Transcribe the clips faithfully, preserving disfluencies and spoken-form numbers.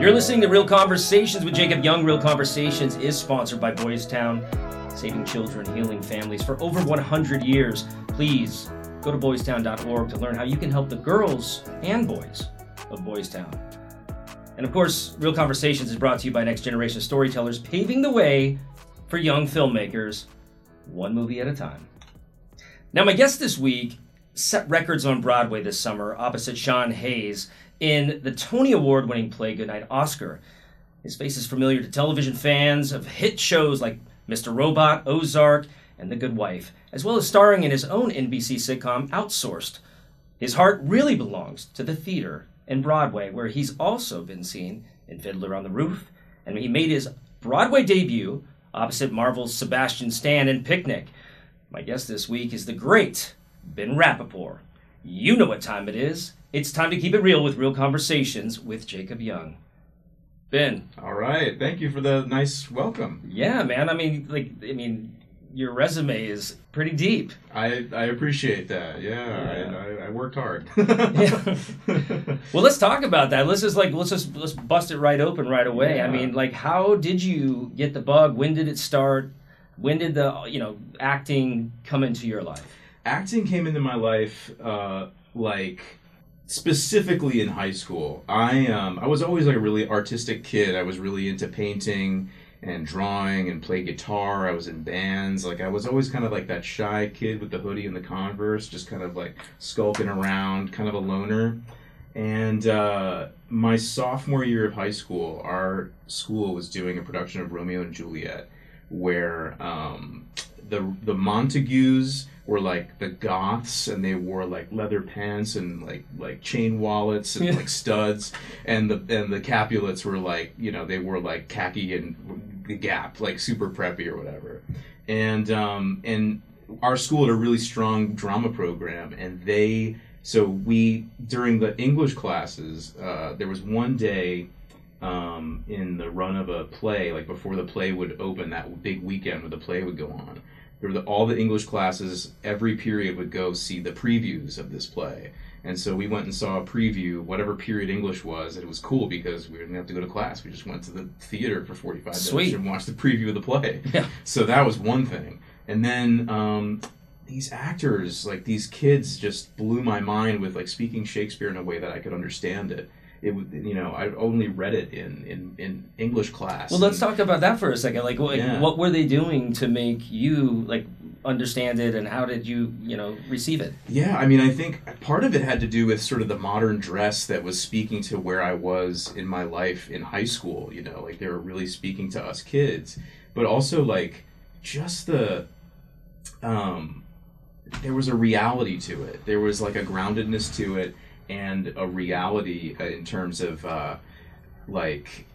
You're listening to Real Conversations with Jacob Young. Real Conversations is sponsored by Boys Town, saving children, healing families for over one hundred years. Please go to boys town dot org to learn how you can help the girls and boys of Boys Town. And of course, Real Conversations is brought to you by Next Generation Storytellers, paving the way for young filmmakers, one movie at a time. Now, my guest this week set records on Broadway this summer opposite Sean Hayes in the Tony Award-winning play Goodnight Oscar. His face is familiar to television fans of hit shows like Mister Robot, Ozark, and The Good Wife, as well as starring in his own N B C sitcom Outsourced. His heart really belongs to the theater and Broadway, where he's also been seen in Fiddler on the Roof, and he made his Broadway debut opposite Marvel's Sebastian Stan in Picnic. My guest this week is the great Ben Rappaport. You know what time it is. It's time to keep it real with Real Conversations with Jacob Young. Ben. All right. Thank you for the nice welcome. Yeah, man. I mean, like, I mean, your resume is pretty deep. I, I appreciate that. Yeah, yeah. I, I, I worked hard. Yeah. Well, let's talk about that. Let's just like let's just let's bust it right open right away. Yeah. I mean, like, how did you get the bug? When did it start? When did the you know acting come into your life? Acting came into my life, uh, like. Specifically in high school. I um I was always like a really artistic kid. I was really into painting and drawing and played guitar. I was in bands. Like I was always kind of like that shy kid with the hoodie and the Converse, just kind of like skulking around, kind of a loner. And uh, my sophomore year of high school, our school was doing a production of Romeo and Juliet, where um, the the Montagues were like the goths, and they wore like leather pants and like like chain wallets and Yeah. like studs, and the and the Capulets were like, you know, they wore like khaki and the Gap, like super preppy or whatever. And um and our school had a really strong drama program, and they so we during the English classes, uh, there was one day um in the run of a play, like before the play would open, that big weekend where the play would go on. There were the, all the English classes, every period would go see the previews of this play. And so we went and saw a preview, whatever period English was, and it was cool because we didn't have to go to class. We just went to the theater for forty-five Sweet. minutes and watched the preview of the play. Yeah. So that was one thing. And then um, these actors, like these kids, just blew my mind with like speaking Shakespeare in a way that I could understand it. It would, you know, I only read it in, in, in English class. Well, let's talk about that for a second. Like, like Yeah. what were they doing to make you like understand it, and how did you, you know, receive it? Yeah, I mean, I think part of it had to do with sort of the modern dress that was speaking to where I was in my life in high school. You know, like they were really speaking to us kids, but also like just the, um, there was a reality to it. There was like a groundedness to it, and a reality in terms of uh, like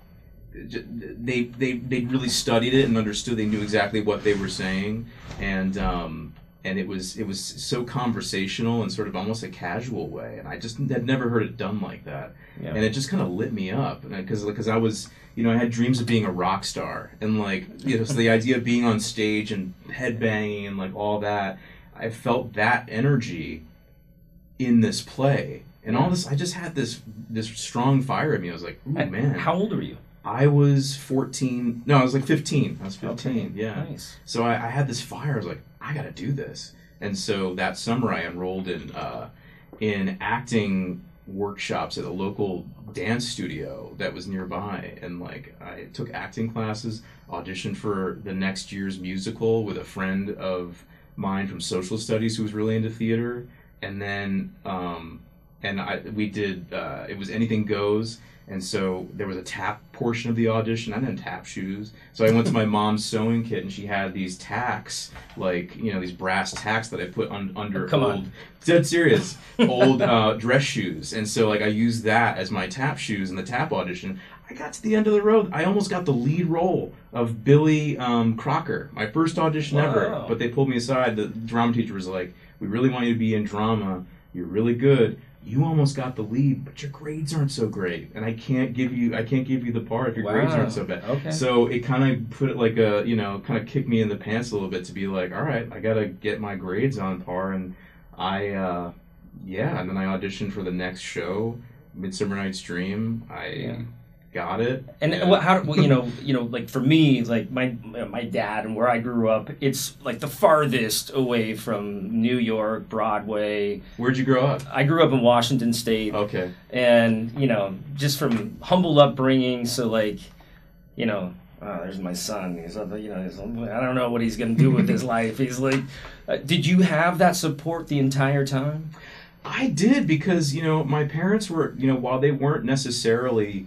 they they they really studied it and understood. They knew exactly what they were saying, and um, and it was it was so conversational and sort of almost a casual way. And I just had never heard it done like that, Yeah. and it just kind of lit me up because because I was you know I had dreams of being a rock star, and like you know so the idea of being on stage and headbanging and like all that, I felt that energy in this play. And all this, I just had this this strong fire in me. I was like, ooh, And man. How old were you? I was fourteen. No, I was like fifteen. I was fifteen, Okay, yeah. nice. So I, I had this fire. I was like, I got to do this. And so that summer I enrolled in uh, in acting workshops at a local dance studio that was nearby. And like I took acting classes, auditioned for the next year's musical with a friend of mine from social studies who was really into theater. And then... Um, And I, we did, uh, it was Anything Goes, and so there was a tap portion of the audition. I didn't have tap shoes, so I went to my mom's sewing kit, and she had these tacks, like, you know, these brass tacks that I put un, under Come old, on. dead serious, old uh, dress shoes. And so, like, I used that as my tap shoes in the tap audition. I got to the end of the road. I almost got the lead role of Billy um, Crocker, my first audition Wow. ever. But they pulled me aside. The drama teacher was like, we really want you to be in drama. You're really good. You almost got the lead, but your grades aren't so great, and I can't give you I can't give you the part if your Wow. grades aren't so bad. Okay. So it kind of put it like a you know kind of kicked me in the pants a little bit to be like, all right, I gotta get my grades on par, and I uh, yeah, and then I auditioned for the next show, Midsummer Night's Dream. I Yeah. got it. And yeah. what, how, well, you know, you know, like for me, like my my dad and where I grew up, it's like the farthest away from New York, Broadway. Where'd you grow up? I grew up in Washington State. Okay. And, you know, just from humble upbringing, so like, you know, oh, there's my son. He's, you know, he's, I don't know what he's going to do with his life. He's like, uh, did you have that support the entire time? I did, because, you know, my parents were, you know, while they weren't necessarily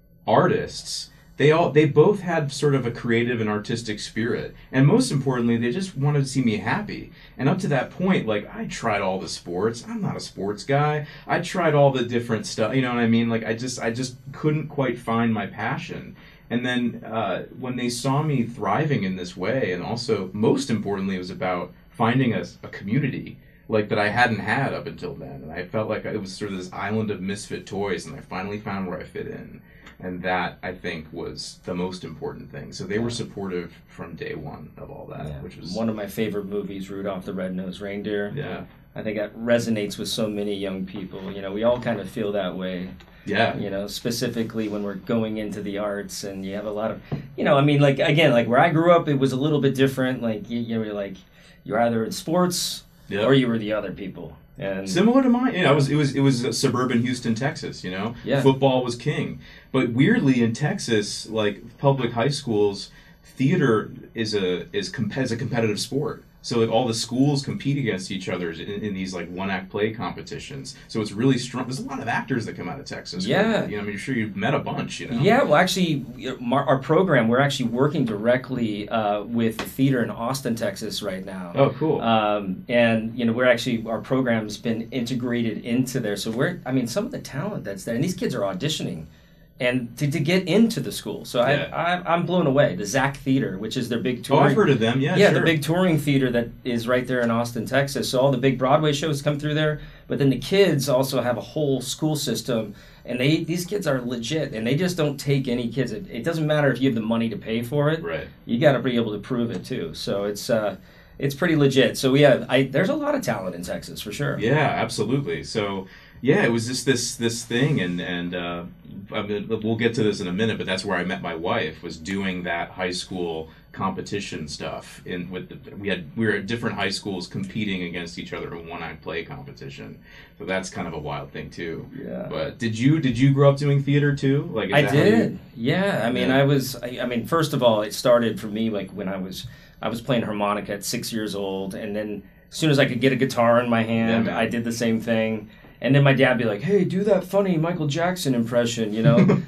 artists, they all they both had sort of a creative and artistic spirit, and most importantly, they just wanted to see me happy. And up to that point, like, I tried all the sports. I'm not a sports guy. I tried all the different stuff, you know what I mean? Like, I just I just couldn't quite find my passion. And then uh, when they saw me thriving in this way, and also most importantly, it was about finding a, a community like that I hadn't had up until then, and I felt like it was sort of this island of misfit toys, and I finally found where I fit in. And that, I think, was the most important thing. So they were supportive from day one of all that, Yeah. which was... One of my favorite movies, Rudolph the Red-Nosed Reindeer. Yeah. I think that resonates with so many young people. You know, we all kind of feel that way. Yeah. You know, specifically when we're going into the arts, and you have a lot of, you know, I mean, like, again, like where I grew up, it was a little bit different. Like, you, you were like, you're either in sports Yep. or you were the other people. And similar to mine, you know, it was it was it was suburban Houston, Texas. You know, Yeah. football was king. But weirdly, in Texas, like public high schools, theater is a is comp- is a competitive sport. So like all the schools compete against each other in, in these like one act play competitions. So it's really strong. There's a lot of actors that come out of Texas. Yeah. you know, I mean, I'm sure you've met a bunch. You know. Yeah, well, actually, our program, we're actually working directly uh, with the theater in Austin, Texas right now. Oh, cool. Um, and, you know, we're actually, our program's been integrated into there. So we're, I mean, some of the talent that's there, and these kids are auditioning and to, to get into the school. So Yeah. I, I, I'm blown away. The Zach Theater, which is their big oh, touring. I've heard of them. Yeah, Yeah, sure. the big touring theater that is right there in Austin, Texas. So all the big Broadway shows come through there. But then the kids also have a whole school system. And they these kids are legit. And they just don't take any kids. It, it doesn't matter if you have the money to pay for it. Right. You got to be able to prove it, too. So it's uh, it's pretty legit. So, yeah, I, there's a lot of talent in Texas, for sure. Yeah, absolutely. So, yeah, it was just this this thing, and and uh, I mean, we'll get to this in a minute. But that's where I met my wife. Was doing that high school competition stuff. In with the, we had we were at different high schools competing against each other in one act play competition. So that's kind of a wild thing too. Yeah. But did you did you grow up doing theater too? Like is I that how did. you- Yeah. I mean, Yeah. I was, I, I mean, first of all, it started for me like when I was, I was playing harmonica at six years old. And then as soon as I could get a guitar in my hand, Yeah, man. I did the same thing. And then my dad would be like, hey, do that funny Michael Jackson impression, you know?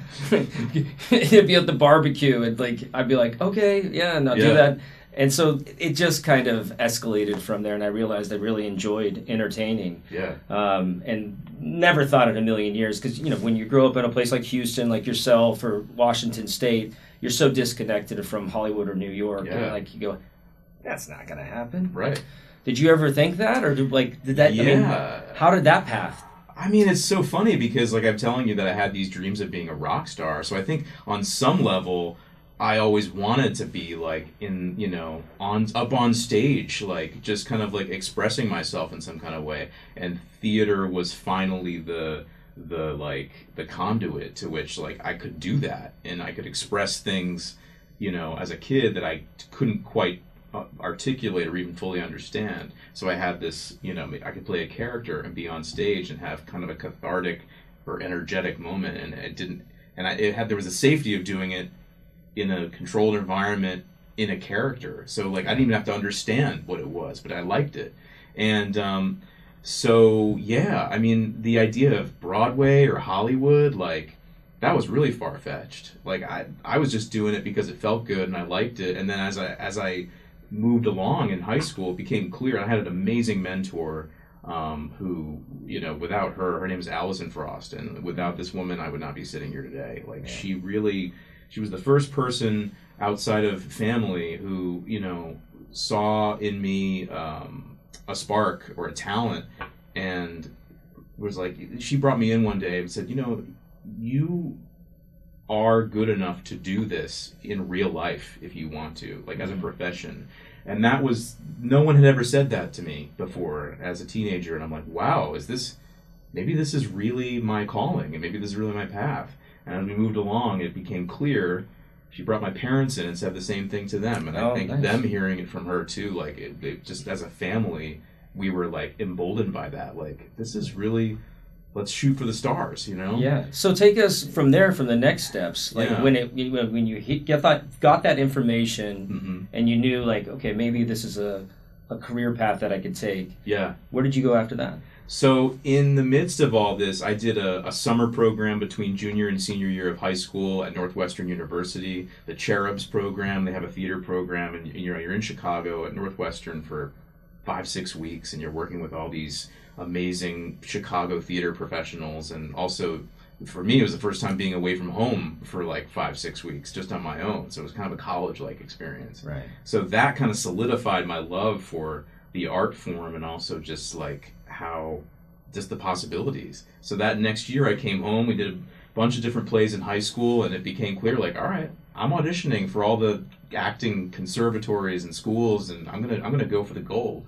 He'd be at the barbecue, and like I'd be like, okay, yeah, and I'll Yeah. do that. And so it just kind of escalated from there, and I realized I really enjoyed entertaining. Yeah. Um, and never thought in a million years, because, you know, when you grow up in a place like Houston, like yourself, or Washington State, you're so disconnected from Hollywood or New York. Yeah. And like you go, that's not going to happen. Right. Did you ever think that? Or did, like, did that, I mean, Yeah. how did that path? I mean, it's so funny because, like, I'm telling you that I had these dreams of being a rock star. So I think on some level, I always wanted to be like in, you know, on up on stage, like just kind of like expressing myself in some kind of way. And theater was finally the the like the conduit to which like I could do that, and I could express things, you know, as a kid that I couldn't quite uh, articulate or even fully understand. So I had this, you know, I could play a character and be on stage and have kind of a cathartic or energetic moment, and it didn't, and I it had there was a safety of doing it in a controlled environment in a character. So like I didn't even have to understand what it was, but I liked it. And um, so yeah, I mean the idea of Broadway or Hollywood, like that was really far fetched. Like I I was just doing it because it felt good and I liked it. And then as I as I moved along in high school, it became clear. I had an amazing mentor um, who, you know, without her, her name is Allison Frost, and without this woman, I would not be sitting here today. Like Yeah. she really. She was the first person outside of family who, you know, saw in me um, a spark or a talent, and was like, she brought me in one day and said, you know, you are good enough to do this in real life if you want to, like as a profession. And that was, no one had ever said that to me before as a teenager. And I'm like, wow, is this, maybe this is really my calling, and maybe this is really my path. And as we moved along, it became clear. She brought my parents in and said the same thing to them. And Oh, I think nice. them hearing it from her too, like it, it just as a family, we were like emboldened by that. Like, this is really, let's shoot for the stars, you know? Yeah. So take us from there, from the next steps. Like Yeah. when it when when you hit, get that got that information hmm and you knew like, okay, maybe this is a, a career path that I could take. Yeah. Where did you go after that? So in the midst of all this, I did a, a summer program between junior and senior year of high school at Northwestern University, the Cherubs program. They have a theater program, and you know you're in Chicago at Northwestern for five, six weeks, and you're working with all these amazing Chicago theater professionals. And also, for me, it was the first time being away from home for like five, six weeks, just on my own. So it was kind of a college-like experience. Right. So that kind of solidified my love for the art form, and also just like how just the possibilities. So that next year I came home, we did a bunch of different plays in high school, and it became clear like, all right, I'm auditioning for all the acting conservatories and schools, and I'm gonna I'm gonna go for the gold.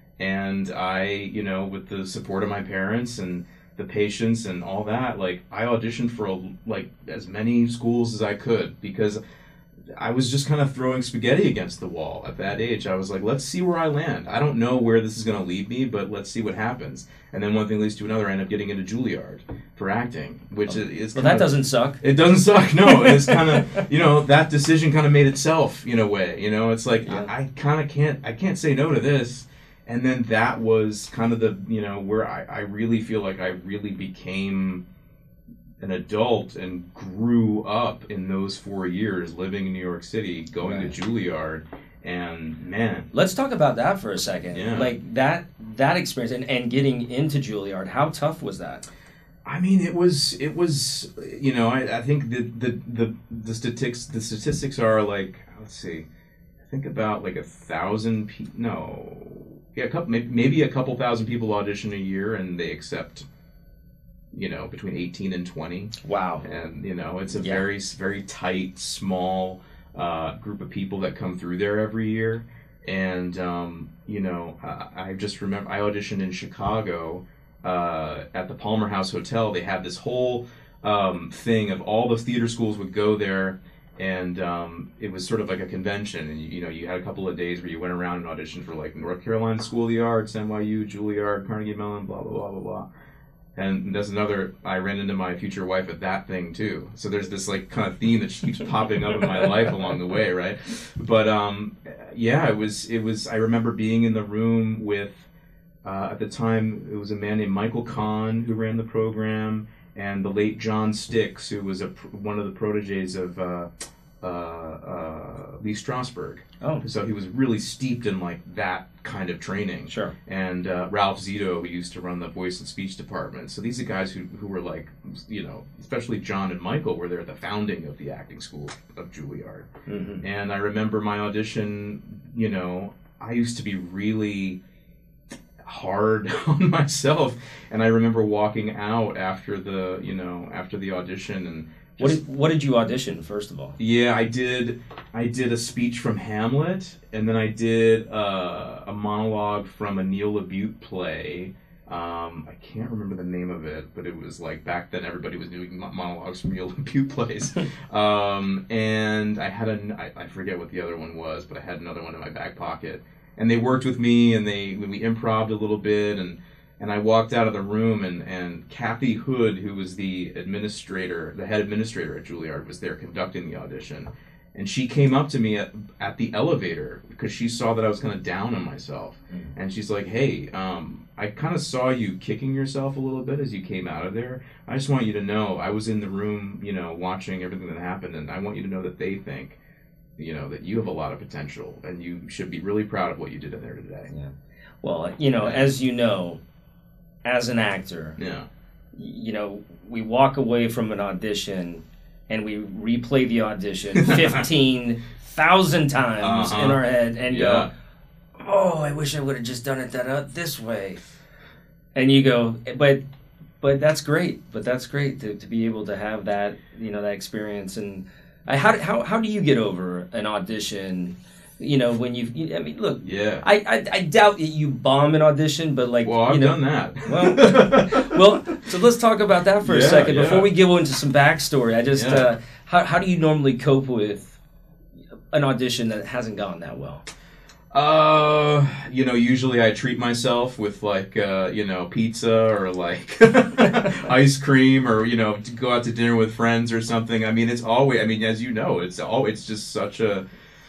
And I, you know, with the support of my parents and the patience and all that, like I auditioned for a, like as many schools as I could, because I was just kind of throwing spaghetti against the wall at that age. I was like, let's see where I land. I don't know where this is going to lead me, but let's see what happens. And then one thing leads to another. I end up getting into Juilliard for acting, which Oh. is Well, kind that of, doesn't suck. It doesn't suck, no. It's kind of, you know, that decision kind of made itself in a way. You know, it's like, Yeah. I, I kind of can't, I can't say no to this. And then that was kind of the, you know, where I, I really feel like I really became an adult and grew up in those four years living in New York City, going Right. to Juilliard, and man, Let's talk about that for a second. Yeah. Like that that experience and, and getting into Juilliard. How tough was that? I mean, it was it was you know I, I think the the the the statistics the statistics are like, let's see, I think about like a thousand pe- no yeah a couple maybe a couple thousand people audition a year, and they accept, you know, between eighteen and twenty. Wow. And, you know, it's a Yeah. very, very tight, small uh, group of people that come through there every year. And, um, you know, I, I just remember I auditioned in Chicago uh, at the Palmer House Hotel. They had this whole um, thing of all the theater schools would go there. And um, it was sort of like a convention. And, you, you know, you had a couple of days where you went around and auditioned for, like, North Carolina School of the Arts, N Y U, Juilliard, Carnegie Mellon, blah, blah, blah, blah, blah. And there's another, I ran into my future wife at that thing too. So there's this like kind of theme that keeps popping up in my life along the way, right? But um, yeah, it was, it was, I remember being in the room with, uh, at the time, it was a man named Michael Kahn who ran the program, and the late John Sticks, who was a, one of the proteges of uh, uh, uh, Lee Strasberg. Oh, So he was really steeped in like that kind of training. sure. And uh, Ralph Zito, who used to run the voice and speech department. So these are guys who, who were like, you know, especially John and Michael were there at the founding of the acting school of Juilliard. Mm-hmm. And I remember my audition, you know, I used to be really hard on myself. And I remember walking out after the, you know, after the audition and What just, did, what did you audition first of all? yeah, I did. I did a speech from Hamlet, and then I did uh, a monologue from a Neil LaBute play. Um, I can't remember the name of it, but it was like back then everybody was doing mo- monologues from Neil LaBute plays. um, and I had a, I, I forget what the other one was, but I had another one in my back pocket. And they worked with me, and they we improv'd a little bit, and. And I walked out of the room, and, and Kathy Hood, who was the administrator, the head administrator at Juilliard, was there conducting the audition. And she came up to me at, at the elevator because she saw that I was kind of down on myself. Mm. And she's like, hey, um, I kind of saw you kicking yourself a little bit as you came out of there. I just want you to know I was in the room, you know, watching everything that happened, and I want you to know that they think, you know, that you have a lot of potential, and you should be really proud of what you did in there today. Yeah. Well, you know, as you know, as an actor, Yeah. you know, we walk away from an audition and we replay the audition fifteen thousand times Uh-huh. in our head and Yeah. go, oh, I wish I would have just done it that uh, this way. And you go, but but that's great. But that's great to, to be able to have that, you know, that experience. And I, how, how, how do you get over an audition You know, when you, you I mean, look, Yeah. I, I I doubt that you bomb an audition, but like, Well, I've you know, done that. well, well, so let's talk about that for a Yeah, second yeah. before we go into some backstory. I just, Yeah. uh, how how do you normally cope with an audition that hasn't gone that well? Uh, you know, usually I treat myself with like, uh, you know, pizza or like ice cream or, you know, to go out to dinner with friends or something. I mean, it's always, I mean, as you know, it's all, it's just such a,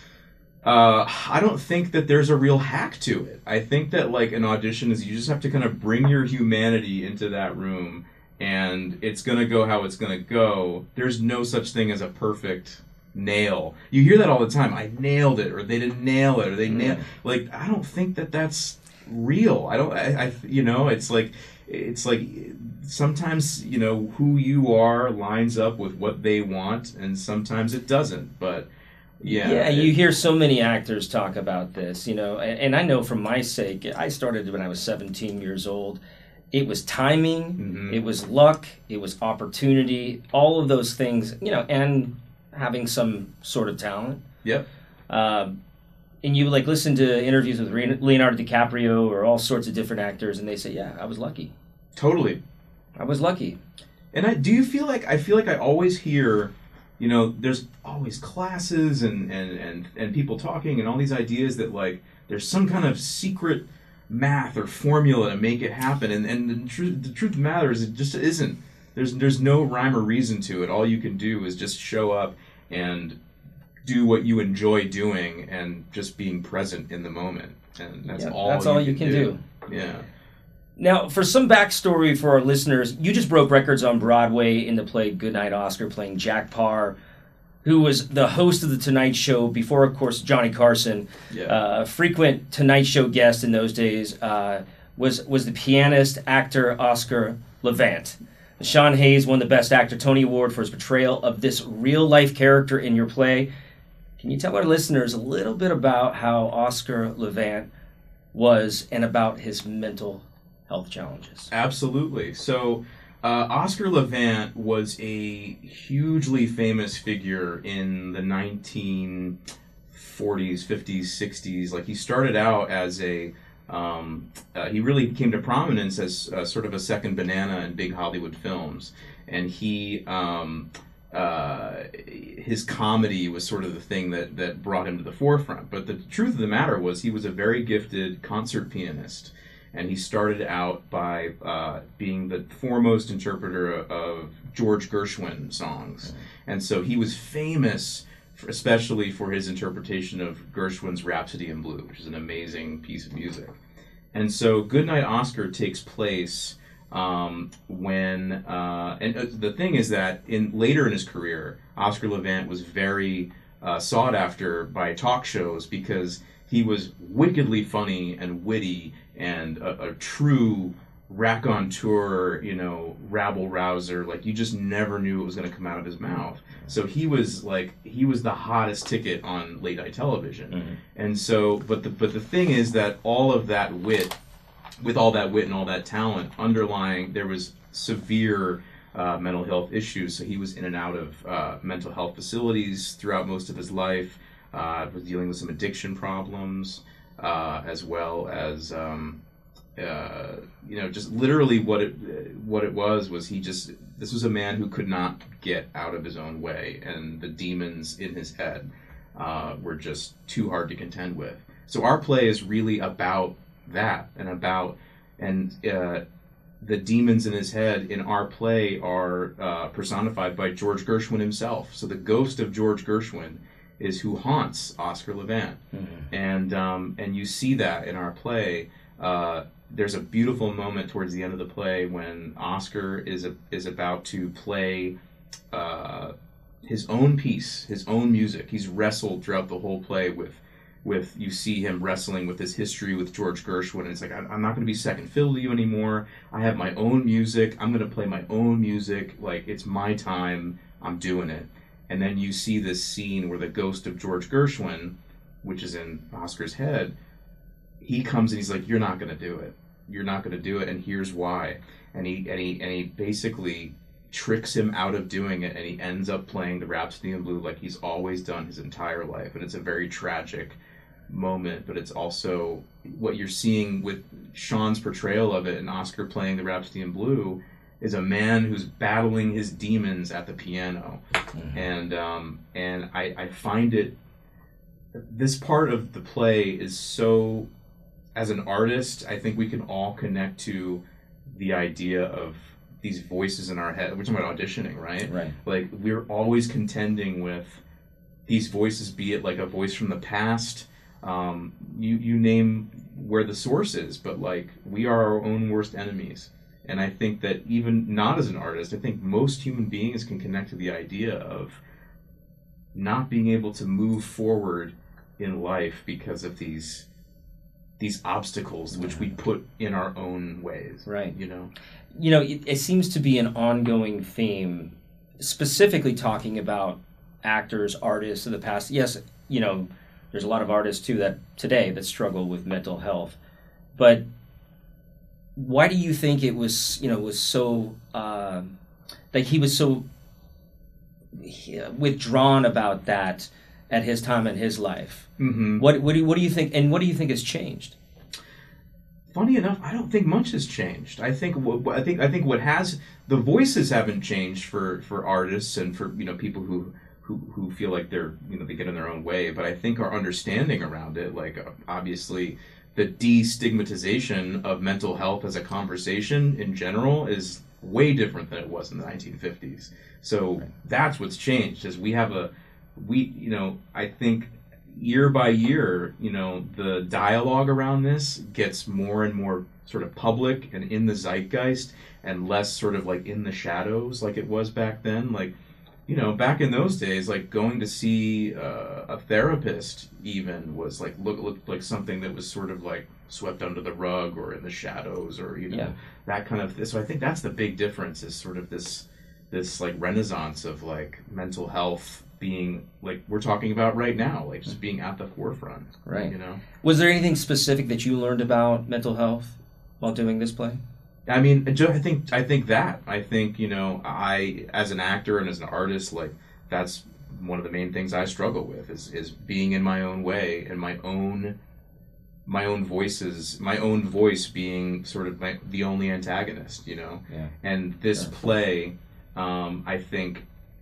uh, I don't think that there's a real hack to it. I think that like an audition is you just have to kind of bring your humanity into that room and it's going to go how it's going to go. There's no such thing as a perfect nail. You hear that all the time. I nailed it, or they didn't nail it, or they nailed. Like I don't think that that's real. I don't. I, I. You know, it's like, it's like sometimes you know who you are lines up with what they want, and sometimes it doesn't. But yeah, Yeah, it, you hear so many actors talk about this, you know, and, and I know for my sake, I started when I was seventeen years old. It was timing, Mhm. it was luck, it was opportunity, all of those things, you know, and having some sort of talent. Yep. Um, and you like listen to interviews with Re- Leonardo DiCaprio or all sorts of different actors, and they say, "Yeah, I was lucky. Totally. I was lucky." And I do you feel like I feel like I always hear, you know, there's always classes and and and and people talking and all these ideas that like there's some kind of secret math or formula to make it happen, and and the truth the truth of the matter is it just isn't. There's there's no rhyme or reason to it. All you can do is just show up and do what you enjoy doing and just being present in the moment, and that's Yeah, all. that's you all can you can do. do. Yeah. Now, for some backstory for our listeners, you just broke records on Broadway in the play Goodnight Oscar, playing Jack Parr, who was the host of The Tonight Show before, of course, Johnny Carson. Yeah. Uh, a frequent Tonight Show guest in those days uh, was, was the pianist, actor Oscar Levant. Sean Hayes won the Best Actor Tony Award for his portrayal of this real-life character in your play. Can you tell our listeners a little bit about how Oscar Levant was and about his mental health challenges? Absolutely. So, uh, Oscar Levant was a hugely famous figure in the nineteen forties, fifties, sixties. Like, he started out as a, um, uh, he really came to prominence as uh, sort of a second banana in big Hollywood films. And he, um, uh, his comedy was sort of the thing that, that brought him to the forefront. But the truth of the matter was he was a very gifted concert pianist. And he started out by uh, being the foremost interpreter of George Gershwin songs. And so he was famous, for, especially for his interpretation of Gershwin's Rhapsody in Blue, which is an amazing piece of music. And so Goodnight Oscar takes place um, when, uh, and uh, the thing is that in later in his career, Oscar Levant was very uh, sought after by talk shows because he was wickedly funny and witty and a, a true raconteur, you know, rabble rouser. Like, you just never knew what was going to come out of his mouth. So he was like, he was the hottest ticket on late night television. Mm-hmm. And so, but the but the thing is that all of that wit, with all that wit and all that talent underlying, there was severe uh, mental health issues. So he was in and out of uh, mental health facilities throughout most of his life. Uh, was dealing with some addiction problems, uh, as well as um, uh, you know, just literally what it what it was was he just this was a man who could not get out of his own way, and the demons in his head uh, were just too hard to contend with. So our play is really about that, and about and uh, the demons in his head in our play are uh, personified by George Gershwin himself. So the ghost of George Gershwin is who haunts Oscar Levant. Mm-hmm. And um, and you see that in our play. Uh, there's a beautiful moment towards the end of the play when Oscar is a, is about to play uh, his own piece, his own music. He's wrestled throughout the whole play with, with you see him wrestling with his history with George Gershwin. And it's like, I'm not going to be second fiddle to you anymore. I have my own music. I'm going to play my own music. Like, it's my time. I'm doing it. And then you see this scene where the ghost of George Gershwin, which is in Oscar's head, he comes and he's like, "You're not going to do it. You're not going to do it, and here's why." And he and he and he basically tricks him out of doing it, and he ends up playing the Rhapsody in Blue like he's always done his entire life. And it's a very tragic moment, but it's also what you're seeing with Sean's portrayal of it and Oscar playing the Rhapsody in Blue is a man who's battling his demons at the piano. Mm-hmm. And um, and I, I find it, this part of the play is so, as an artist, I think we can all connect to the idea of these voices in our head. We're talking about auditioning, right? Right. Like, we're always contending with these voices, be it like a voice from the past, um, you, you name where the source is, but like, we are our own worst enemies. And I think that even not as an artist, I think most human beings can connect to the idea of not being able to move forward in life because of these these obstacles which we put in our own ways. Right. You know? You know, it, it seems to be an ongoing theme, specifically talking about actors, artists of the past. Yes, you know, there's a lot of artists too that today that struggle with mental health. But why do you think it was, you know, was so uh, that he was so withdrawn about that at his time in his life? Mm-hmm. What what do you, what do you think, and what do you think has changed? Funny enough, I don't think much has changed. I think what I think I think what has, the voices haven't changed for, for artists and for, you know, people who, who who feel like they're, you know, they get in their own way. But I think our understanding around it, like obviously the destigmatization of mental health as a conversation in general, is way different than it was in the nineteen fifties. So right. That's what's changed. Is we have a we you know I think year by year, you know, the dialogue around this gets more and more sort of public and in the zeitgeist and less sort of like in the shadows like it was back then. Like, you know, back in those days, like going to see uh, a therapist even was like, look, looked like something that was sort of like swept under the rug or in the shadows or, you know, yeah. that kind of, so I think that's the big difference, is sort of this, this like renaissance of like mental health being, like we're talking about right now, like just being at the forefront. Right. You know? Was there anything specific that you learned about mental health while doing this play? I mean, I think I think that I think you know I as an actor and as an artist, like that's one of the main things I struggle with is is being in my own way and my own my own voices, my own voice being sort of my, the only antagonist, you know. Yeah. And this sure. play, um, I think,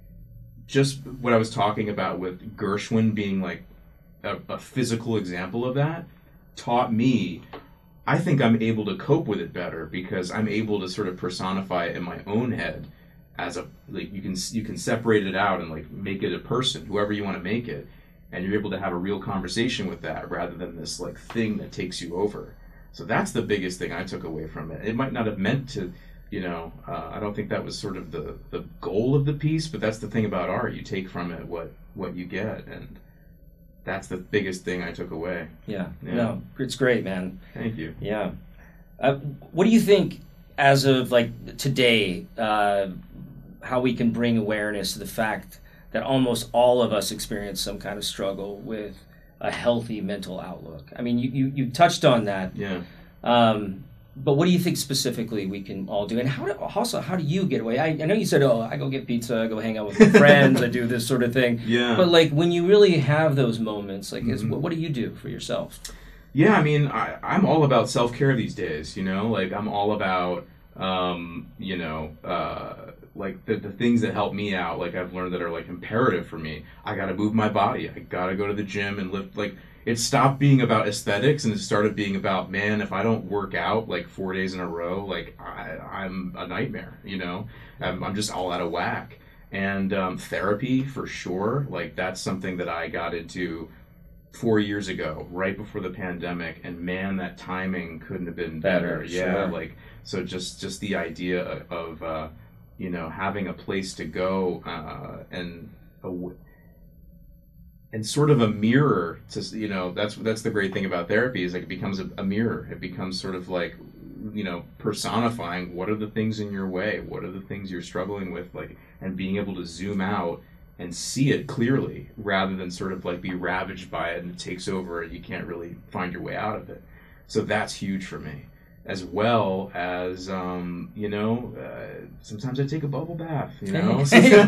just what I was talking about with Gershwin being like a, a physical example of that, taught me. I think I'm able to cope with it better because I'm able to sort of personify it in my own head as a, like you can you can separate it out and like make it a person, whoever you want to make it, and you're able to have a real conversation with that rather than this like thing that takes you over. So that's the biggest thing I took away from it. It might not have meant to, you know, uh, I don't think that was sort of the, the goal of the piece, but that's the thing about art. You take from it what, what you get, and that's the biggest thing I took away. Yeah. yeah. No, it's great, man. Thank you. Yeah. Uh, what do you think, as of like today, uh, how we can bring awareness to the fact that almost all of us experience some kind of struggle with a healthy mental outlook? I mean, you, you, you touched on that. Yeah. Um, but what do you think specifically we can all do? And how do, also, how do you get away? I, I know you said, oh, I go get pizza, I go hang out with my friends, I do this sort of thing. Yeah. But like when you really have those moments, like, is, mm-hmm. what, what do you do for yourself? Yeah, I mean, I, I'm all about self-care these days, you know? Like, I'm all about, um, you know, uh, like the, the things that help me out, like I've learned that are like imperative for me. I gotta move my body. I gotta go to the gym and lift, like, it stopped being about aesthetics and it started being about, man, if I don't work out like four days in a row, like I, I'm a nightmare, you know? I'm, I'm just all out of whack. And um, therapy, for sure, like that's something that I got into four years ago, right before the pandemic, and man, that timing couldn't have been better. better yeah, sure. like, so just, just the idea of, uh, you know, having a place to go uh, and a w- and sort of a mirror to, you know, that's that's the great thing about therapy, is like it becomes a, a mirror. It becomes sort of like, you know, personifying what are the things in your way, what are the things you're struggling with, like, and being able to zoom out and see it clearly rather than sort of like be ravaged by it and it takes over and you can't really find your way out of it. So that's huge for me. as well as, um, you know, uh, sometimes I take a bubble bath, you know?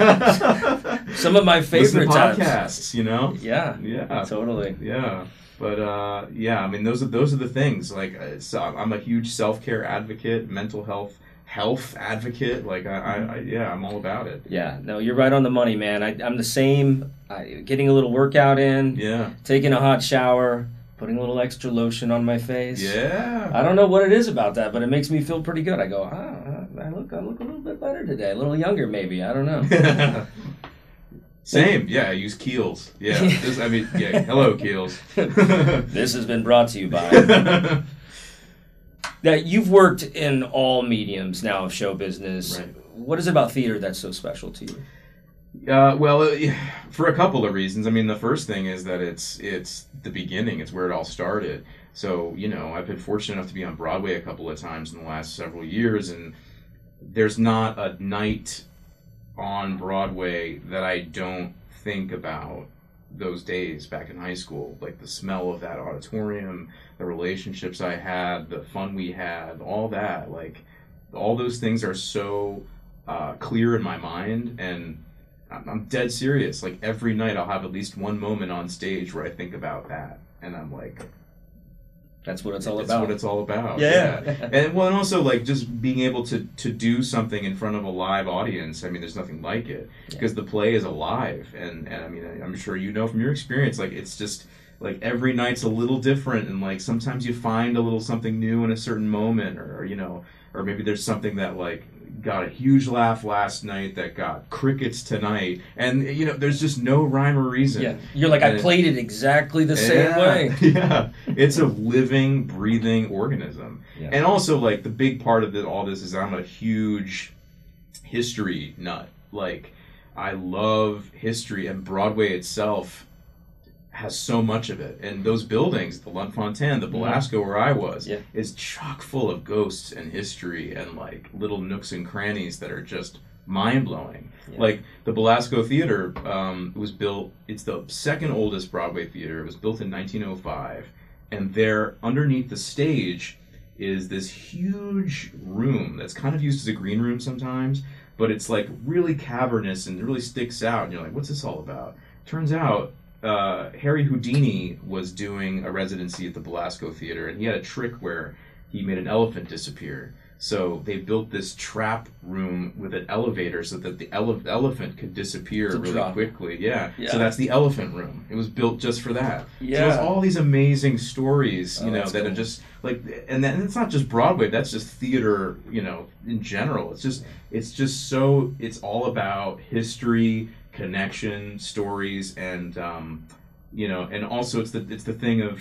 Some of my favorite Listen to podcasts, times. you know? Yeah, Yeah. totally. Yeah. But, uh, yeah, I mean, those are, those are the things. Like, uh, so I'm a huge self-care advocate, mental health, health advocate. Like, I, I, I yeah, I'm all about it. Yeah, no, you're right on the money, man. I, I'm the same. I, getting a little workout in, Yeah. taking a hot shower, putting a little extra lotion on my face. Yeah. I don't know what it is about that, but it makes me feel pretty good. I go, ah, I look, I look a little bit better today, a little younger maybe. I don't know. Same, yeah. I use Kiehl's. Yeah, this, I mean, yeah. Hello, Kiehl's. This has been brought to you by. Now, you've worked in all mediums now of show business. Right. What is it about theater that's so special to you? Uh, well, uh, for a couple of reasons. I mean, the first thing is that it's it's the beginning. It's where it all started. So, you know, I've been fortunate enough to be on Broadway a couple of times in the last several years, and there's not a night on Broadway that I don't think about those days back in high school. Like the smell of that auditorium, the relationships I had, the fun we had, all that. Like, all those things are so uh, clear in my mind, and I'm dead serious. Like, every night I'll have at least one moment on stage where I think about that, and I'm like, that's what it's all that's about. what it's all about. Yeah. yeah. And well, and also like just being able to to do something in front of a live audience. I mean, there's nothing like it because yeah. the play is alive, and and I mean, I'm sure you know from your experience, like it's just like every night's a little different, and like sometimes you find a little something new in a certain moment, or you know, or maybe there's something that like got a huge laugh last night that got crickets tonight, and you know there's just no rhyme or reason. Yeah, you're like, and I played it exactly the yeah, same way. Yeah, it's a living, breathing organism. Yeah. And also, like, the big part of the, all this is I'm a huge history nut. Like, I love history, and Broadway itself has so much of it. And those buildings, the Lunt-Fontanne, the Belasco where I was, yeah. is chock full of ghosts and history and, like, little nooks and crannies that are just mind-blowing. Yeah. Like, the Belasco Theater um, was built, it's the second oldest Broadway theater. It was built in nineteen oh five. And there, underneath the stage, is this huge room that's kind of used as a green room sometimes, but it's, like, really cavernous and it really sticks out. And you're like, what's this all about? Turns out, Uh, Harry Houdini was doing a residency at the Belasco Theater, and he had a trick where he made an elephant disappear. So they built this trap room with an elevator so that the ele- elephant could disappear really drop. quickly. Yeah. yeah. So that's the elephant room. It was built just for that. Yeah. So it's all these amazing stories, you oh, know, that cool. are just like, and then it's not just Broadway. That's just theater, you know, in general. It's just, it's just so, it's all about history, connection, stories, and um, you know, and also it's the it's the thing of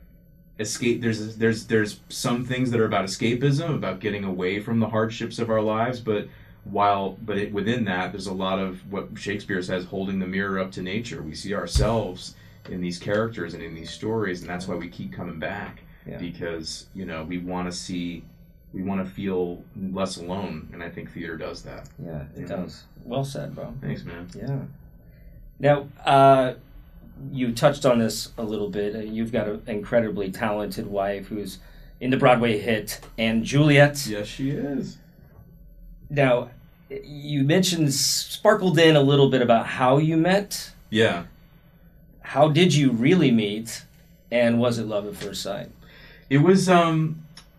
escape. There's there's there's some things that are about escapism, about getting away from the hardships of our lives, but while but it, within that, there's a lot of what Shakespeare says, holding the mirror up to nature. We see ourselves in these characters and in these stories, and that's why we keep coming back yeah. because you know we want to see. We want to feel less alone, and I think theater does that. Yeah, it yeah. does. Well said, bro. Thanks, man. Yeah. Now, uh, you touched on this a little bit. You've got an incredibly talented wife who's in the Broadway hit, Anne Juliet. Yes, she is. Now, you mentioned, sparkled in a little bit about how you met. Yeah. How did you really meet, and was it love at first sight? It was, um...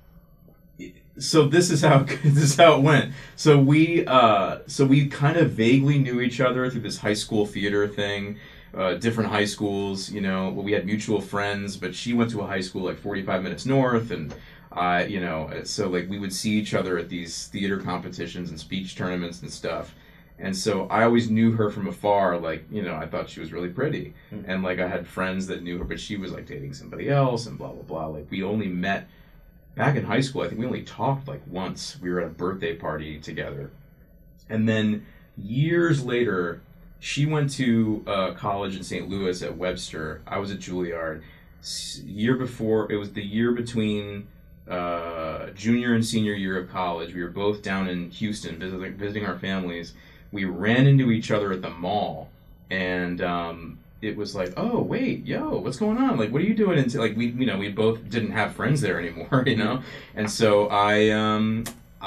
So this is how this is how it went. So we uh, so we kind of vaguely knew each other through this high school theater thing, uh, different high schools. You know, we had mutual friends, but she went to a high school like forty-five minutes north, and uh, you know, so like we would see each other at these theater competitions and speech tournaments and stuff. And so I always knew her from afar. Like, you know, I thought she was really pretty, mm-hmm. and like I had friends that knew her, but she was like dating somebody else and blah blah blah. Like we only met. Back in high school, I think we only talked like once. We were at a birthday party together. And then years later, she went to uh, college in Saint Louis at Webster. I was at Juilliard. Year before, it was the year between uh, junior and senior year of college. We were both down in Houston visiting, visiting our families. We ran into each other at the mall. And um, it was like, oh wait, yo, what's going on? Like, what are you doing? And like we, you know, we both didn't have friends there anymore, you know. And so I, um,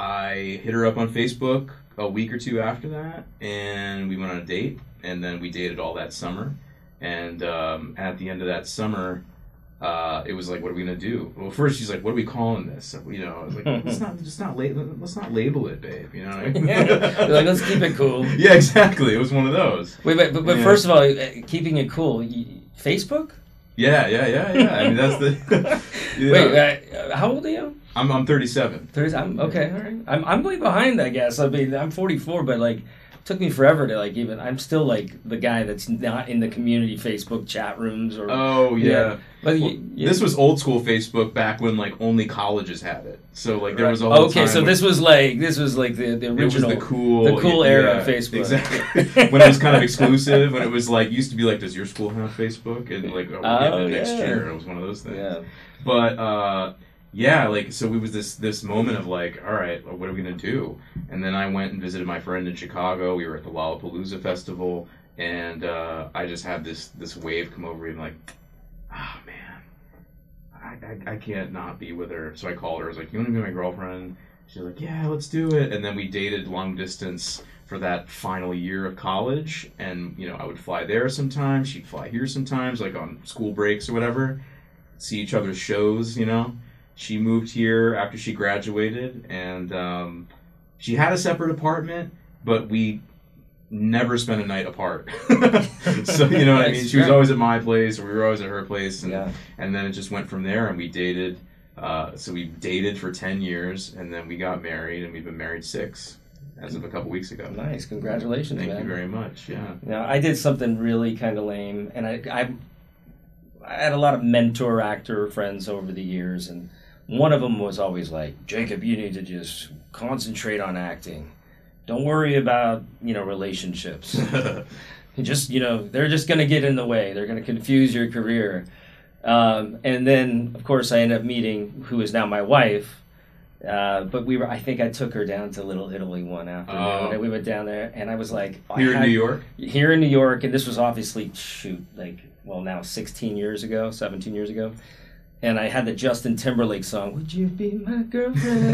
I hit her up on Facebook a week or two after that, and we went on a date, and then we dated all that summer. And um, at the end of that summer, uh, it was like, what are we gonna do? Well, first she's like, what are we calling this? You know, I was like, let's not, just not label, let's not label it, babe. You know what I mean? You're like, let's keep it cool. Yeah, exactly. It was one of those. Wait, but but, but Yeah. first of all, uh, keeping it cool. You, Facebook? Yeah, yeah, yeah, yeah. I mean, that's the. You know, Wait, uh, how old are you? I'm I'm thirty-seven. thirty. I'm okay. All right. I'm I'm way behind, I guess. I mean, I'm forty-four, but like, it took me forever to like even. I'm still like the guy that's not in the community Facebook chat rooms or. Oh yeah. yeah. But Well, you, you, this was old school Facebook back when like only colleges had it. So like there right. was a whole Okay, time so when- this was like this was like the, the original, It was the cool, the cool era yeah, of Facebook. Exactly. When it was kind of exclusive, when it was like used to be like, does your school have Facebook? And like, oh, we're Oh, getting it next yeah. year. It was one of those things. Yeah. But uh, yeah, like so, it was this this moment of like, all right, what are we gonna do? And then I went and visited my friend in Chicago. We were at the Lollapalooza festival, and uh, I just had this this wave come over me. I'm like, oh man. I, I, I can't not be with her. So I called her. I was like, you want to be my girlfriend? She's like, yeah, let's do it. And then we dated long distance for that final year of college. And, you know, I would fly there sometimes. She'd fly here sometimes, like on school breaks or whatever. See each other's shows, you know. She moved here after she graduated. And um, she had a separate apartment, but we never spent a night apart. So, you know what I mean? She was always at my place, or we were always at her place. And, Yeah. and then it just went from there, and we dated. Uh, so we dated for ten years, and then we got married, and we've been married six as of a couple weeks ago. Nice, congratulations, Thank man. you very much. Yeah. Now, I did something really kind of lame, and I, I, I had a lot of mentor actor friends over the years, and one of them was always like, Jacob, you need to just concentrate on acting. Don't worry about, you know, relationships. You just, you know, they're just going to get in the way. They're going to confuse your career. Um, and then, of course, I ended up meeting who is now my wife. Uh, but we were, I think I took her down to Little Italy one afternoon, Oh. and we went down there, and I was like, I Here in had- New York? Here in New York, and this was obviously, shoot, like, well, now sixteen years ago, seventeen years ago. And I had the Justin Timberlake song, Would You Be My Girlfriend?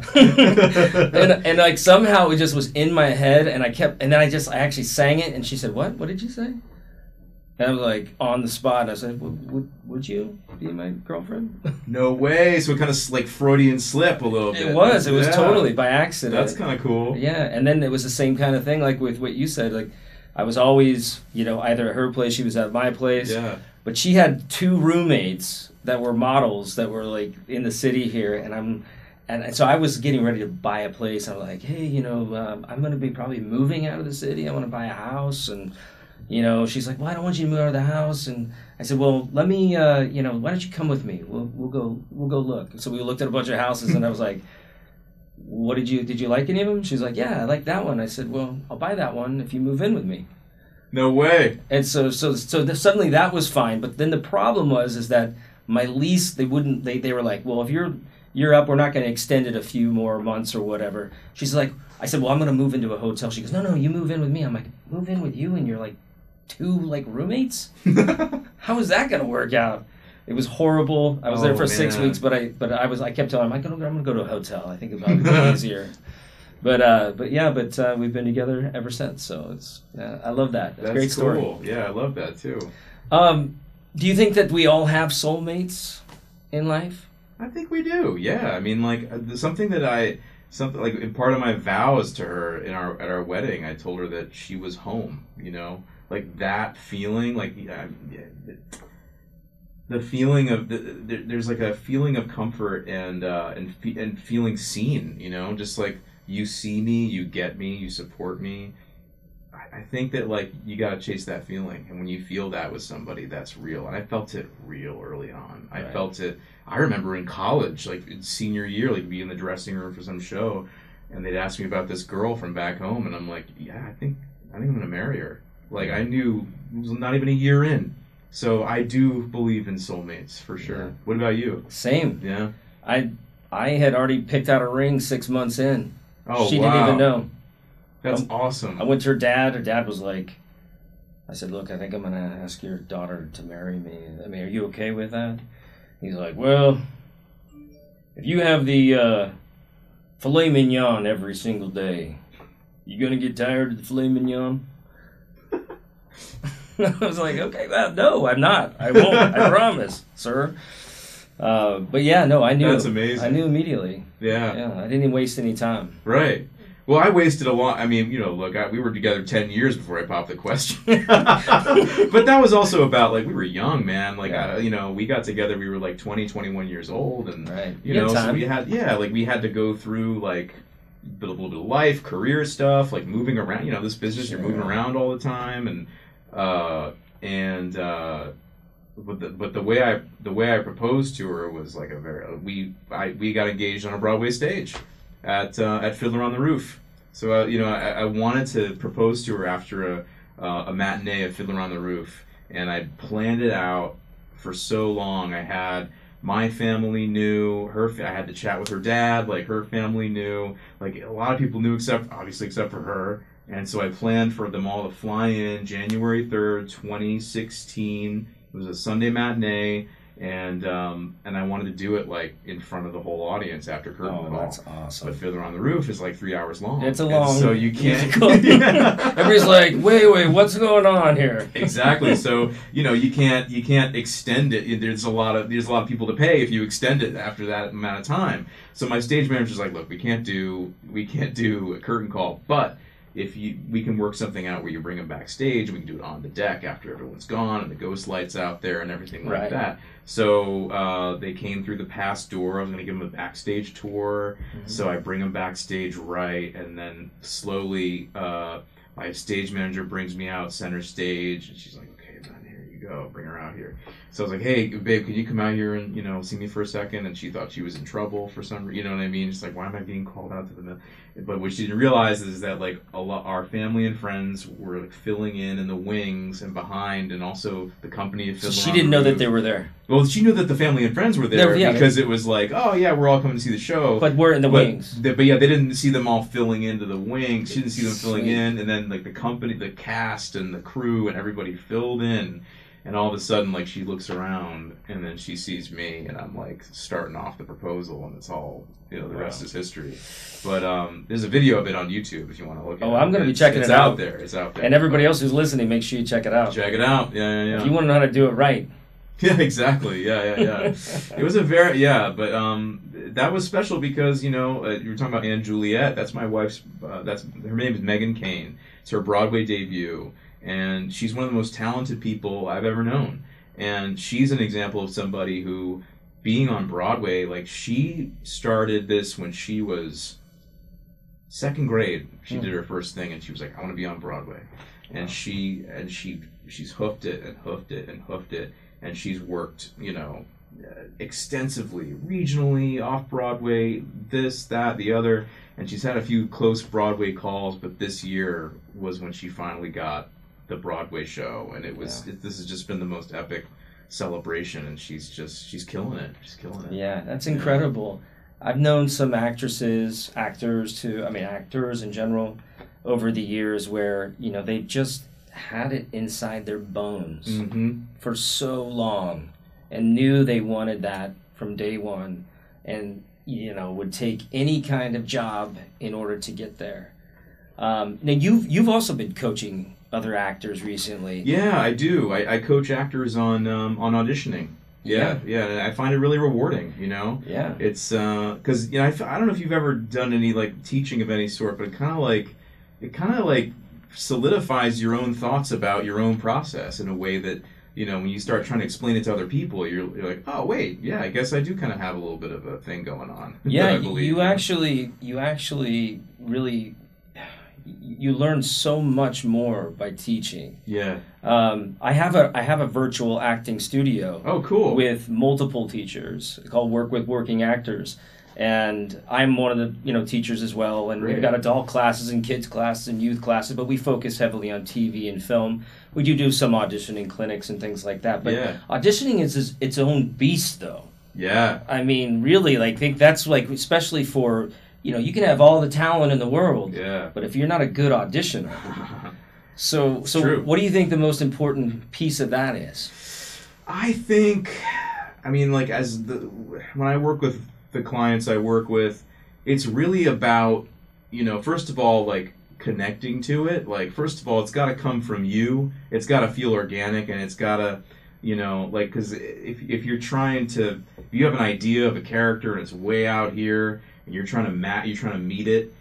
and, and like somehow it just was in my head, and I kept, and then I just, I actually sang it, and she said, what? What did you say? And I was like, on the spot, and I said, would, would, would you be my girlfriend? No way. So it kind of like Freudian slip a little bit. It was, it was Yeah. totally by accident. That's kind of cool. Yeah, and then it was the same kind of thing, like with what you said, like, I was always, you know, either at her place, she was at my place. Yeah. But she had two roommates that were models that were like in the city here, and I'm, and so I was getting ready to buy a place. I'm like, hey, you know, um, I'm going to be probably moving out of the city. I want to buy a house, and you know, she's like, well, I don't want you to move out of the house, and I said, well, let me, uh, you know, why don't you come with me? We'll we'll go we'll go look. So we looked at a bunch of houses, and I was like, what did you did you like any of them? She's like, yeah, I like that one. I said, well, I'll buy that one if you move in with me. No way. And so, so, so the, suddenly that was fine. But then the problem was, is that my lease, they wouldn't, they, they were like, well, if you're, you're up, we're not going to extend it a few more months or whatever. She's like, I said, well, I'm going to move into a hotel. She goes, no, no, you move in with me. I'm like, move in with you and you're like two like roommates? How is that going to work out? It was horrible. I was Oh, there for six man. weeks, but I, but I was, I kept telling her, I'm going to, I'm going to go to a hotel. I think it'll be easier. But uh, but yeah, but uh, we've been together ever since. So it's uh, I love that. That's, That's a great story. cool. Yeah, I love that too. Um, do you think that we all have soulmates in life? I think we do. Yeah. I mean, like uh, something that I something like in part of my vows to her in our at our wedding, I told her that she was home. You know, like that feeling, like yeah, yeah, the feeling of the, there, there's like a feeling of comfort and uh, and fe- and feeling seen. You know, just like. You see me, you get me, you support me. I, I think that like you gotta chase that feeling, and when you feel that with somebody, that's real. And I felt it real early on. I Right. felt it. I remember in college, like in senior year, like be in the dressing room for some show, and they'd ask me about this girl from back home, and I'm like, yeah, I think I think I'm gonna marry her. Like I knew it was not even a year in. So I do believe in soulmates for sure. Yeah. What about you? Same. Yeah. I I had already picked out a ring six months in. Oh she wow. didn't even know. That's Um, awesome. I went to her dad. Her dad was like, I said, look, I think I'm going to ask your daughter to marry me. I mean, are you okay with that? He's like, well, if you have the uh, filet mignon every single day, you going to get tired of the filet mignon? I was like, okay, well, no, I'm not. I won't. I promise, sir. Uh, but yeah, no, I knew. That's amazing. I knew immediately. Yeah. Yeah, I didn't waste any time. Right. Well, I wasted a lot. I mean, you know, look, I, we were together ten years before I popped the question. But that was also about, like, we were young, man. Like, Yeah. I, you know, we got together, we were like twenty, twenty-one years old. And, Right. you You had know, so time. we had, yeah, like, we had to go through, like, a little bit of life, career stuff, like moving around. You know, this business, Sure. you're moving around all the time. And, uh, and, uh, but the, but the way I the way I proposed to her was like a very we I we got engaged on a Broadway stage at uh, at Fiddler on the Roof. So uh, you know I, I wanted to propose to her after a uh, a matinee at Fiddler on the Roof, and I planned it out for so long. I had my family knew her. Fa- I had to chat with her dad. Like her family knew. Like a lot of people knew, except obviously except for her. And so I planned for them all to fly in January third, twenty sixteen. It was a Sunday matinee, and um, and I wanted to do it like in front of the whole audience after curtain Oh, call. that's awesome. But Fiddler on the Roof is like three hours long. It's a And long so you can't. musical. Everybody's like, wait, wait, what's going on here? Exactly. So you know you can't you can't extend it. There's a lot of there's a lot of people to pay if you extend it after that amount of time. So my stage manager's like, look, we can't do we can't do a curtain call, but if you we can work something out where you bring them backstage and we can do it on the deck after everyone's gone and the ghost lights out there and everything like Right. that. So uh, they came through the past door. I was going to give them a backstage tour. Mm-hmm. So I bring them backstage right, and then slowly uh, my stage manager brings me out center stage, and she's like, okay, then here you go, bring her out here. So I was like, hey, babe, can you come out here and, you know, see me for a second? And she thought she was in trouble for some reason, you know what I mean? She's like, why am I being called out to the middle? But what she didn't realize is that, like, a lot, our family and friends were, like, filling in in the wings and behind, and also the company of So Fiddler she on didn't the know that Roof. they were there. Well, she knew that the family and friends were there Yeah, yeah. because it was like, oh, yeah, we're all coming to see the show. But we're in the But, wings. the, but yeah, they didn't see them all filling into the wings. She didn't see them filling Sweet. in, and then like the company, the cast, and the crew, and everybody filled in. And all of a sudden, like she looks around, and then she sees me, and I'm like starting off the proposal, and it's all you know. The Wow. rest is history. But um, there's a video of it on YouTube if you want to look at Oh, it. I'm gonna be It's- checking it's it out out. there. It's out there. And everybody But else who's listening, make sure you check it out. check it out. Yeah, yeah, yeah. If you want to know how to do it right. Yeah, exactly. Yeah, yeah, yeah. It was a very yeah, but um, that was special because you know uh, you were talking about Anne Juliet. That's my wife's. Uh, that's her name is Megan Kane. It's her Broadway debut, and she's one of the most talented people I've ever known. And she's an example of somebody who, being on Broadway, like she started this when she was second grade. She Hmm. did her first thing, and she was like, "I want to be on Broadway," and she and she she's hoofed it and hoofed it and hoofed it. And she's worked, you know, uh, extensively, regionally, off-Broadway, this, that, the other. And she's had a few close Broadway calls, but this year was when she finally got the Broadway show. And it was, Yeah. it, this has just been the most epic celebration. And she's just, she's killing it. She's killing it. Yeah, that's incredible. I've known some actresses, actors too, I mean actors in general, over the years where, you know, they've just had it inside their bones Mm-hmm. for so long and knew they wanted that from day one and, you know, would take any kind of job in order to get there. Um, now, you've, you've also been coaching other actors recently. Yeah, I do. I, I coach actors on um, on auditioning. Yeah, yeah, and I find it really rewarding, you know? Yeah. It's, because, you know, I, f- I don't know if you've ever done any, like, teaching of any sort, but it kind of, like, it kind of, like, solidifies your own thoughts about your own process in a way that, you know, when you start trying to explain it to other people, you're, you're like, oh, wait, yeah, I guess I do kind of have a little bit of a thing going on. that Yeah, I you, believe, you know? actually, you actually really, you learn so much more by teaching. Yeah. Um, I have a I have a virtual acting studio Oh, cool. with multiple teachers called Work with Working Actors, and I'm one of the you know teachers as well. And we've Great. got adult classes and kids classes and youth classes, but we focus heavily on T V and film. We do do some auditioning clinics and things like that. But Yeah. auditioning is its, its own beast, though. Yeah. I mean, really, like, I think that's like, especially for, you know, you can have all the talent in the world, Yeah. but if you're not a good auditioner, So, so true. what do you think the most important piece of that is? I think, I mean, like as the when I work with the clients I work with, it's really about, you know, first of all, like connecting to it. Like, first of all, it's got to come from you. It's got to feel organic, and it's got to, you know, like, because if if you're trying to, if you have an idea of a character and it's way out here, and you're trying to mat, you're trying to meet it.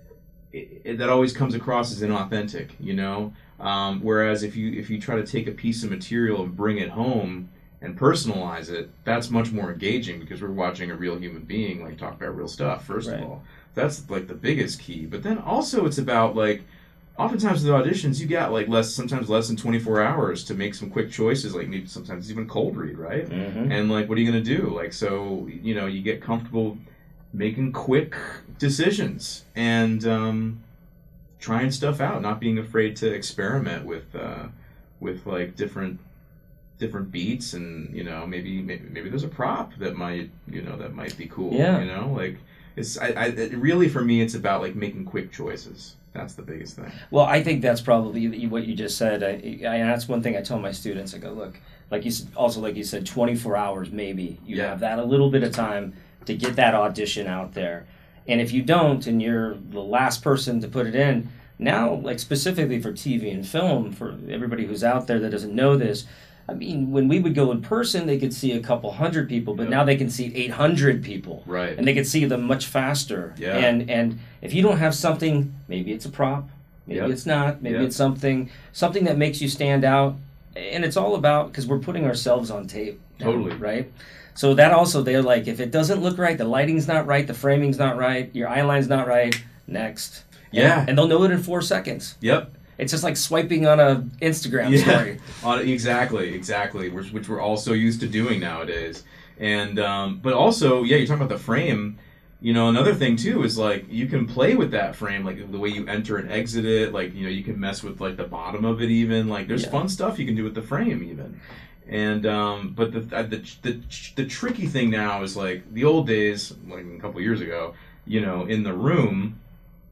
It, it, that always comes across as inauthentic, you know. Um, whereas if you if you try to take a piece of material and bring it home and personalize it, that's much more engaging because we're watching a real human being like talk about real stuff. First Right. of all, that's like the biggest key. But then also it's about like, oftentimes with auditions you got like less, sometimes less than twenty-four hours to make some quick choices. Like maybe sometimes even cold read, right? Mm-hmm. And like, what are you gonna do? Like, so you know, you get comfortable making quick decisions and um, trying stuff out, not being afraid to experiment with uh, with like different different beats, and you know, maybe, maybe maybe there's a prop that might, you know, that might be cool. Yeah. You know, like it's I, I it really for me it's about like making quick choices. That's the biggest thing. Well, I think that's probably what you just said. I, I, and that's one thing I tell my students. I go, look, like you said, also like you said, twenty-four hours maybe. You Yeah. have that a little bit of time to get that audition out there. And if you don't, and you're the last person to put it in, now, like specifically for T V and film, for everybody who's out there that doesn't know this, I mean, when we would go in person, they could see a couple hundred people, but Yeah. now they can see eight hundred people. Right. And they can see them much faster. Yeah. And and if you don't have something, maybe it's a prop, maybe Yep. it's not, maybe Yep. it's something something that makes you stand out. And it's all about, because we're putting ourselves on tape. now, Totally. Right? So that also, they're like, if it doesn't look right, the lighting's not right, the framing's not right, your eyeline's not right, next. Yeah. And, and they'll know it in four seconds. Yep. It's just like swiping on a Instagram Yeah. story. On, exactly, exactly, which, which we're all so used to doing nowadays. And um, but also, yeah, you're talking about the frame. You know, another thing too is like you can play with that frame, like the way you enter and exit it. Like, you know, you can mess with like the bottom of it even. Like, there's Yeah. fun stuff you can do with the frame even. And um, but the, uh, the the the tricky thing now is like the old days, like a couple years ago. You know, in the room,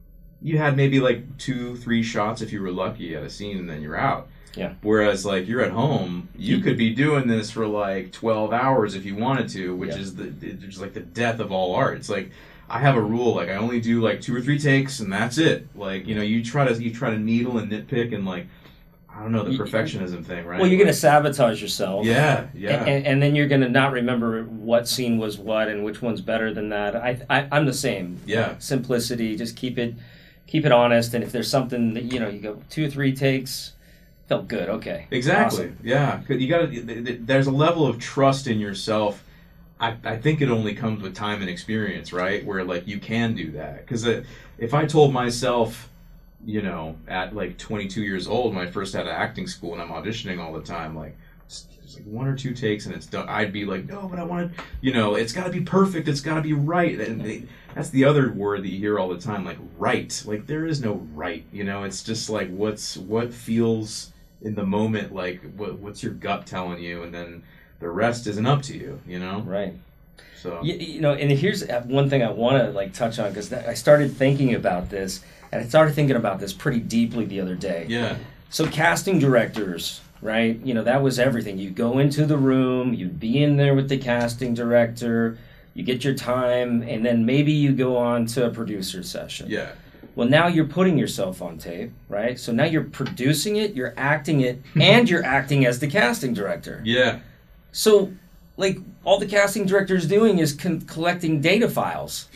you had maybe like two, three shots if you were lucky at a scene, and then you're out. Yeah. Whereas like you're at home, you could be doing this for like twelve hours if you wanted to, which Yeah. is the it's like the death of all art. It's like I have a rule, like I only do like two or three takes and that's it. Like, you know, you try to you try to needle and nitpick and like I don't know, the You- perfectionism thing, right? Well, you're going to Like, sabotage yourself. yeah, yeah. And, and then you're going to not remember what scene was what and which one's better than that. I, I I'm the same. Yeah. Simplicity. Just keep it keep it honest. And if there's something that, you know, you go two or three takes, felt good. Okay. Exactly. Awesome. Yeah. 'Cause you got to. There's a level of trust in yourself. I, I think it only comes with time and experience, right? Where like you can do that. Because if I told myself, you know, at like twenty-two years old when I first had acting school and I'm auditioning all the time, like just like one or two takes and it's done, I'd be like, no, but I want to, you know, it's got to be perfect. It's got to be right. And they, that's the other word that you hear all the time, like right. Like there is no right. You know, it's just like what's what feels in the moment, like what what's your gut telling you, and then the rest isn't up to you, you know? Right. So You, you know, and here's one thing I want to like touch on, because I started thinking about this, and I started thinking about this pretty deeply the other day. yeah, So casting directors, right? You know, that was everything. You go into the room, you'd be in there with the casting director, you get your time, and then maybe you go on to a producer session. yeah, Well, now you're putting yourself on tape, right? So now you're producing it, you're acting it, and you're acting as the casting director. yeah, So, like, all the casting director's doing is con- collecting data files.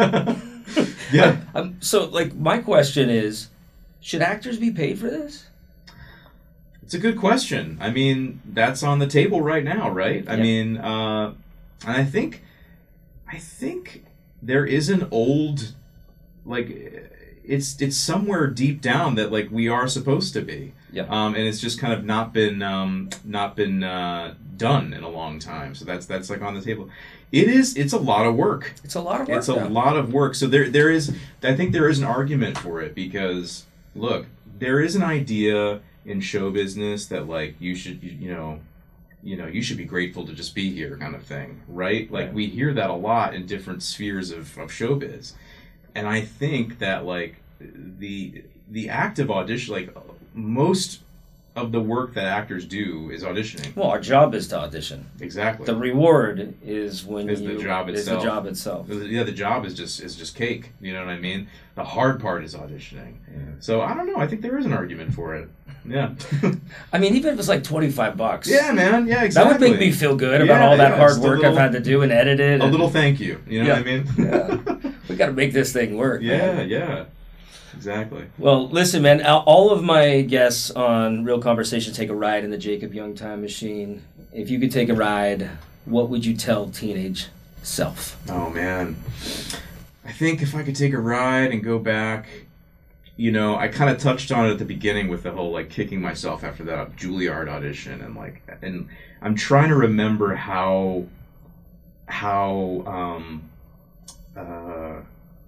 yeah. Um, so, like, my question is, should actors be paid for this? It's a good question. I mean, that's on the table right now, right? I Yeah. mean, uh, and I think, I think there is an old, like, it's it's somewhere deep down that like we are supposed to be. Yeah. Um, and it's just kind of not been um, not been uh, done in a long time. So that's that's like on the table. It is. It's a lot of work. It's a lot of work. It's a now. lot of work. So there, there is. I think there is an argument for it because look, there is an idea in show business that like you should, you, you know, you know, you should be grateful to just be here, kind of thing, right? Like Right. we hear that a lot in different spheres of of showbiz, and I think that like the the act of audition, like most of the work that actors do is auditioning. Well, our job is to audition. Exactly. The reward is when is you the job is itself. the job itself. Yeah, the job is just is just cake. You know what I mean? The hard part is auditioning. Yeah. So I don't know. I think there is an argument for it. Yeah. I mean, even if it's like twenty-five bucks. Yeah, man. Yeah, exactly. That would make me feel good about Yeah, all that yeah, hard just a work little- I've had to do and edit it. A and- little thank you. You know Yeah. what I mean? Yeah. We got to make this thing work. Yeah, man. yeah. Exactly. Well, listen, man. all- All of my guests on Real Conversation take a ride in the Jacob Young Time Machine. If you could take a ride, what would you tell teenage self? Oh man, I think if I could take a ride and go back, you know, I kind of touched on it at the beginning with the whole like kicking myself after that Juilliard audition, and like, and I'm trying to remember how, how, um, uh,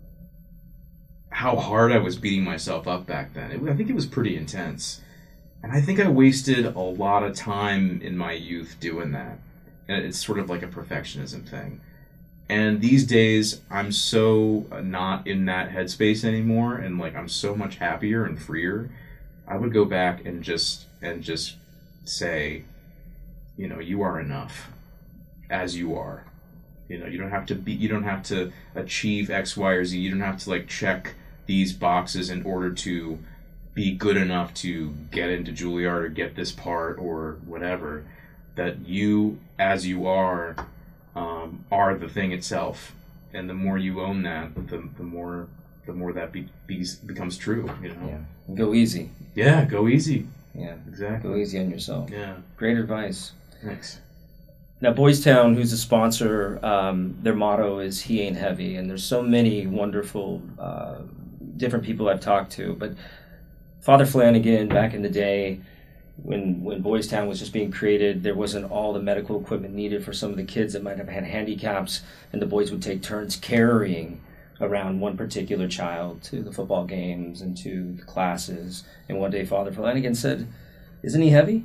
how hard I was beating myself up back then. It, I think it was pretty intense, and I think I wasted a lot of time in my youth doing that. And it's sort of like a perfectionism thing. And these days, I'm so not in that headspace anymore, and like I'm so much happier and freer. I would go back and just and just say, you know, you are enough, as you are. You know, you don't have to be, you don't have to achieve X, Y, or Z. You don't have to like check these boxes in order to be good enough to get into Juilliard or get this part or whatever. That you, as you are. Um, are the thing itself, and the more you own that, the the more the more that be, be, becomes true. You know. Yeah. Go easy. Yeah, go easy. Yeah. Exactly. Go easy on yourself. Yeah. Great advice. Thanks. Now, Boys Town, who's a sponsor, um, their motto is "He ain't heavy," and there's so many wonderful, uh, different people I've talked to. But Father Flanagan, back in the day, when when Boys Town was just being created, there wasn't all the medical equipment needed for some of the kids that might have had handicaps, and the boys would take turns carrying around one particular child to the football games and to the classes. And one day, Father Flanagan said, "Isn't he heavy?"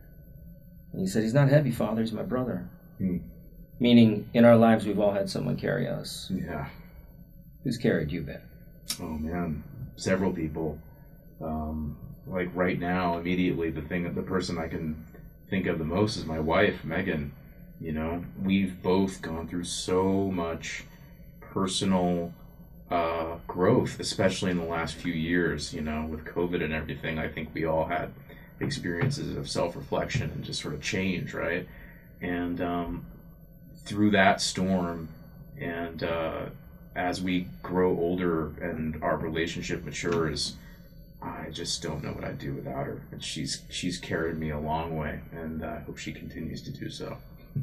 And he said, "He's not heavy, Father. He's my brother." Hmm. Meaning, in our lives, we've all had someone carry us. Yeah. Who's carried you, Ben? Oh man, several people. Um, like right now, immediately, the thing, the person I can think of the most is my wife, Megan. You know, we've both gone through so much personal uh, growth, especially in the last few years. You know, with COVID and everything, I think we all had experiences of self-reflection and just sort of change, right? And um, through that storm, and uh, as we grow older and our relationship matures, I just don't know what I'd do without her. And she's she's carried me a long way, and I hope she continues to do so.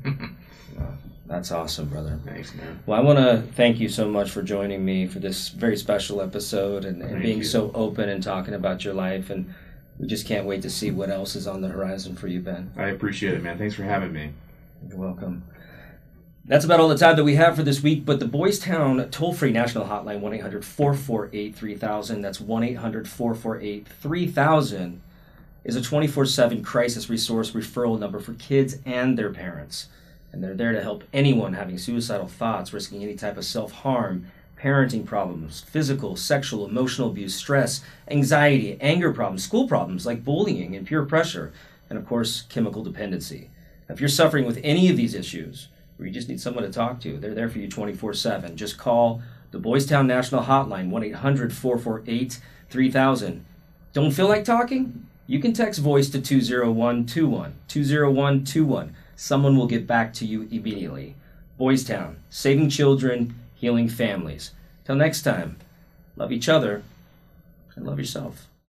Wow, that's awesome, brother. Thanks, man. Well, I want to thank you so much for joining me for this very special episode and, and Thank being you. so open and talking about your life. And we just can't wait to see what else is on the horizon for you, Ben. I appreciate it, man. Thanks for having me. You're welcome. That's about all the time that we have for this week, but the Boys Town toll-free national hotline, one eight hundred four four eight three thousand, that's one eight hundred four four eight three thousand, is a twenty-four seven crisis resource referral number for kids and their parents. And they're there to help anyone having suicidal thoughts, risking any type of self-harm, parenting problems, physical, sexual, emotional abuse, stress, anxiety, anger problems, school problems like bullying and peer pressure, and of course, chemical dependency. Now, if you're suffering with any of these issues, or you just need someone to talk to, they're there for you twenty-four seven. Just call the Boys Town National Hotline, one eight hundred four four eight three thousand. Don't feel like talking? You can text voice to two zero one two one, two zero one two one. Someone will get back to you immediately. Boys Town, saving children, healing families. Till next time, love each other and love yourself.